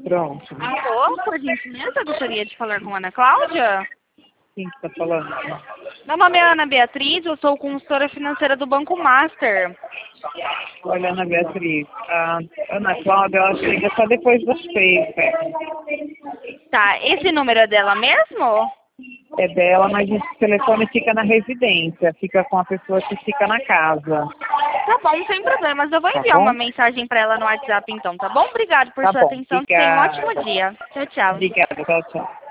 Pronto. Alô, por gentileza, eu gostaria de falar com a Ana Cláudia. Quem que tá falando? Meu nome é Ana Beatriz, eu sou consultora financeira do Banco Master. Olha, Ana Beatriz, a Ana Cláudia, ela chega só depois das 6, velho. Tá, esse número é dela mesmo? É dela, mas o telefone fica na residência, fica com a pessoa que fica na casa. Tá bom, sem problemas. Eu vou Tá enviar bom? uma mensagem para ela no WhatsApp então, tá bom? Obrigado por Tá sua bom, atenção. Tenha um obrigada. ótimo dia. Tchau, tchau. Obrigada, tchau, tchau.